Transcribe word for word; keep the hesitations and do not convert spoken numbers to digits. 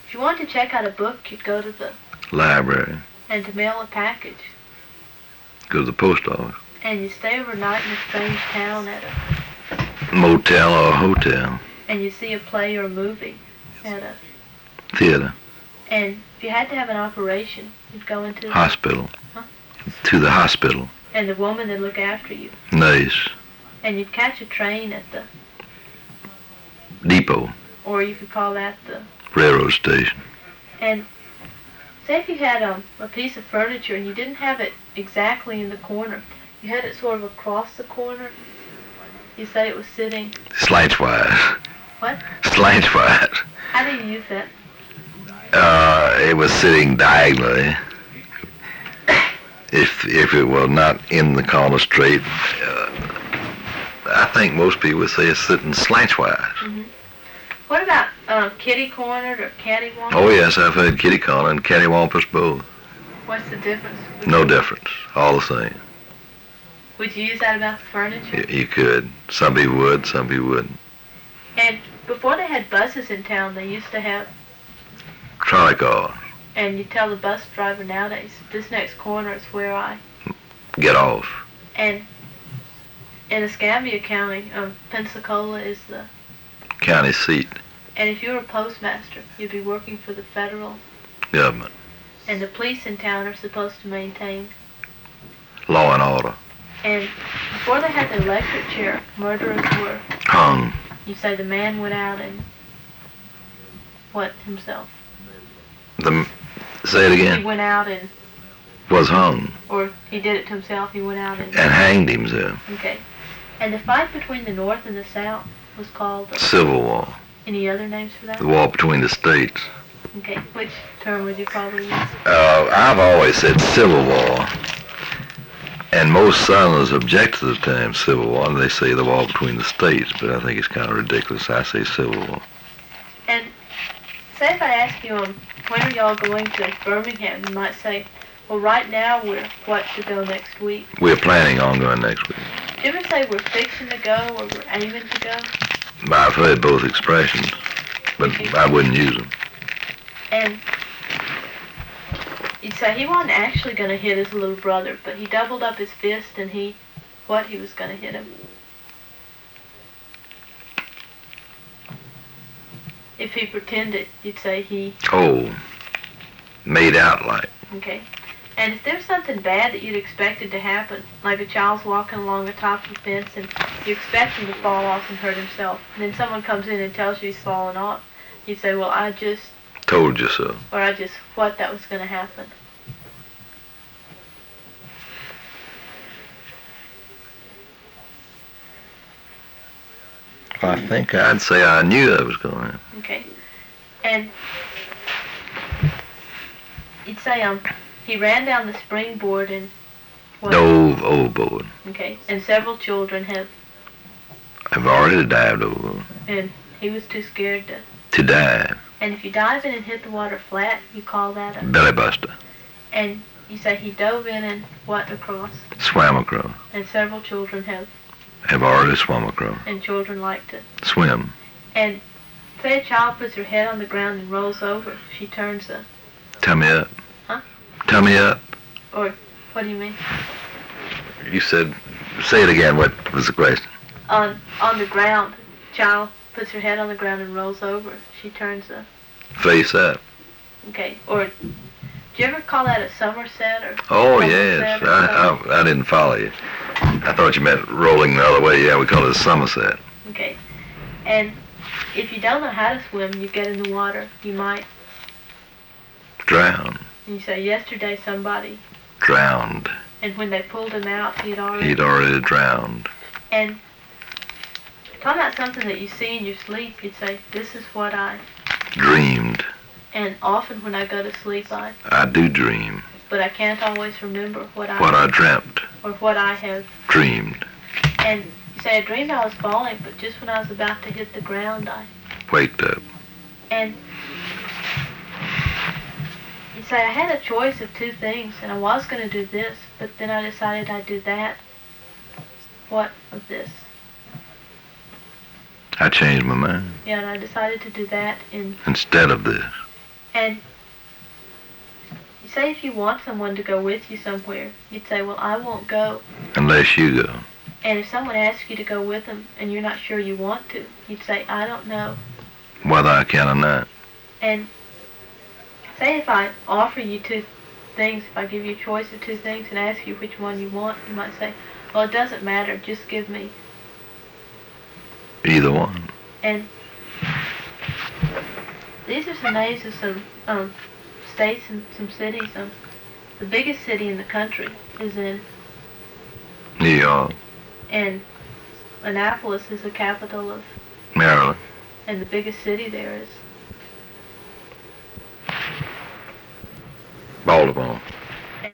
If you wanted to check out a book, you'd go to the library. And to mail a package. Go to the post office. And you stay overnight in a strange town at a motel or a hotel. And you see a play or a movie at a theater. And if you had to have an operation, you'd go into the hospital. Huh? To the hospital. And the woman would look after you. Nice. And you'd catch a train at the depot. Or you could call that the railroad station. And say if you had um, a piece of furniture and you didn't have it exactly in the corner, you had it sort of across the corner, you say it was sitting... Slantwise. What? Slantwise. How do you use that? Uh, it was sitting diagonally. if if it was not in the corner straight, uh, I think most people would say it's sitting slantwise. Mm-hmm. What about uh, kitty-cornered or cattywampus? Oh, yes, I've heard kitty-corner and cattywampus both. What's the difference? No difference. All the same. Would you use that about the furniture? You, you could. Some people would, some people wouldn't. And before they had buses in town, they used to have... trolley cars. And you tell the bus driver nowadays, this next corner is where I... get off. And in Escambia County, um, Pensacola is the... county seat. And if you were a postmaster, you'd be working for the federal government. And the police in town are supposed to maintain law and order. And before they had the electric chair, murderers were hung. You say the man went out and what himself? The say it again. He went out and was hung. Or he did it to himself. He went out and and hanged himself. Okay. And the fight between the North and the South was called the Civil War. Any other names for that? The war between the states. Okay. Which term would you probably use? Uh, I've always said Civil War. And most Southerners object to the term Civil War, and they say the war between the states, but I think it's kind of ridiculous. I say Civil War. And say if I ask you, um, when are y'all going to Birmingham, you might say, well, right now we're what to go next week? We're planning on going next week. Do you ever say we're fixing to go or we're aiming to go? I've heard both expressions, but I wouldn't use them. And you'd say he wasn't actually going to hit his little brother, but he doubled up his fist and he, what, he was going to hit him. If he pretended, you'd say he... Oh, made out like. Okay. And if there's something bad that you'd expected to happen, like a child's walking along the top of the fence and you expect him to fall off and hurt himself, and then someone comes in and tells you he's fallen off, you'd say, well, I just... told you so. Or I just thought that was going to happen. I think I'd say I knew that was going to happen. Okay. And you'd say, um, he ran down the springboard and... What? Dove overboard. Okay. And several children have... I've already dived overboard. And he was too scared to... To dive. And if you dive in and hit the water flat, you call that a... belly buster. And you say he dove in and what across? Swam across. And several children have... Have already swum across. And children like to... swim. And say a child puts her head on the ground and rolls over, she turns a... Tummy up. Huh? Tummy up. Or, what do you mean? You said, say it again, what was the question? On on the ground, child puts her head on the ground and rolls over, she turns a... Face up. Okay, or... Do you ever call that a somerset or... Oh, yes. I, I, I didn't follow you. I thought you meant rolling the other way. Yeah, we call it a somerset. Okay. And if you don't know how to swim, you get in the water, you might... Drown. And you say, yesterday somebody... Drowned. And when they pulled him out, he had already... He'd already drowned. And talking about something that you see in your sleep, you'd say, this is what I... Dreamed. And often when I go to sleep, I... I do dream. But I can't always remember what I... What I dreamt. Or what I have... Dreamed. And you say, I dreamed I was falling, but just when I was about to hit the ground, I... Waked up. And you say, I had a choice of two things, and I was going to do this, but then I decided I'd do that. What of this? I changed my mind. Yeah, and I decided to do that in... Instead of this. And you say if you want someone to go with you somewhere, you'd say, well, I won't go. Unless you go. And if someone asks you to go with them and you're not sure you want to, you'd say, I don't know. Whether I can or not. And say if I offer you two things, if I give you a choice of two things and ask you which one you want, you might say, well, it doesn't matter, just give me. Either one. And these are some names of some um, states and some cities. Um, the biggest city in the country is in New York. And Annapolis is the capital of Maryland. And the biggest city there is Baltimore.